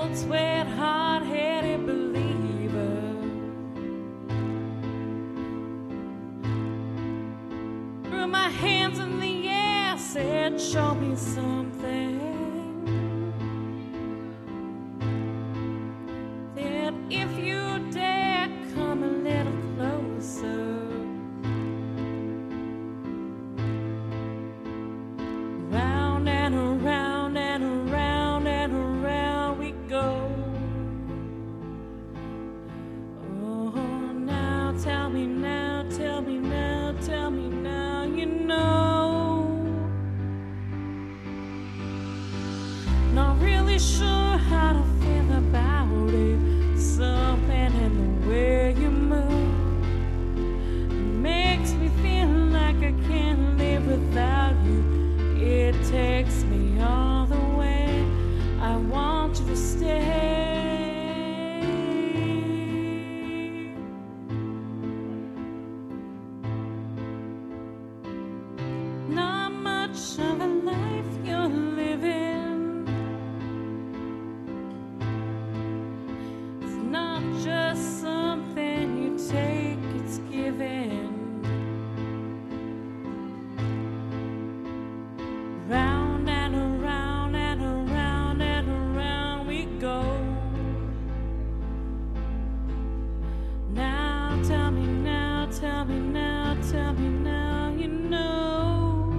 cold sweat, hard-headed believer. Threw my hands in the air, said, show me something. Said, if you dare, come a little closer. Round and around and around and around we go. Oh, now tell me now, tell me now, tell me now, you know. Not really sure how to feel about it. Something in the way you move makes me feel like I can't live without you. It takes me all the way. I want you to stay. Not much of a life you're living. It's not just something you take, it's given. Round and around and around and around we go. Now tell me now, tell me now, tell me now, you know.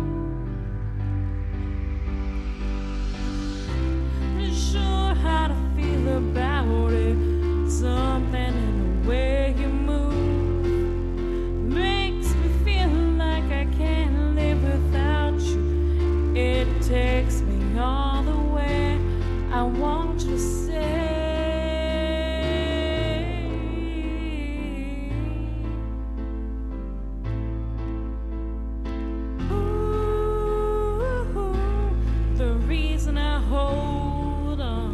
Not sure how to feel about it. Something in the way you move makes me feel like I can't live without you. It takes me all the way. I want you to stay. Ooh, the reason I hold on.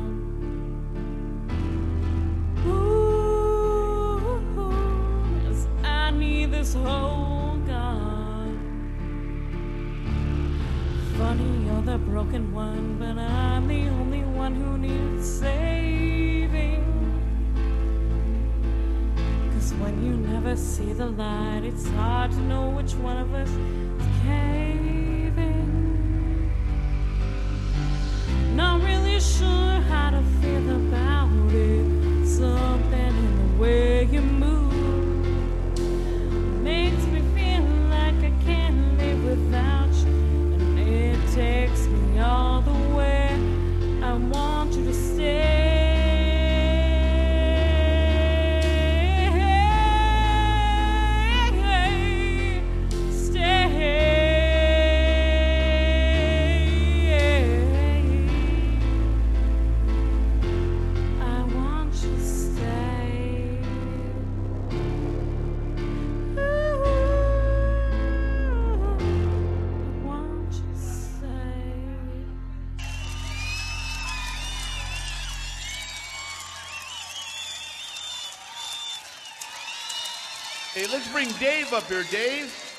Ooh, is I need this hold on. Funny, you're the broken one, but I'm the only one who needs saving. 'Cause when you never see the light, it's hard to know which one of us is caving. Not really sure how to feel about it. Something in the way you move makes me feel like I can't live without you. It takes me all the way. I want you to stay. Stay. I want you to stay. Ooh, I want you to stay. Hey, let's bring Dave up here. Dave.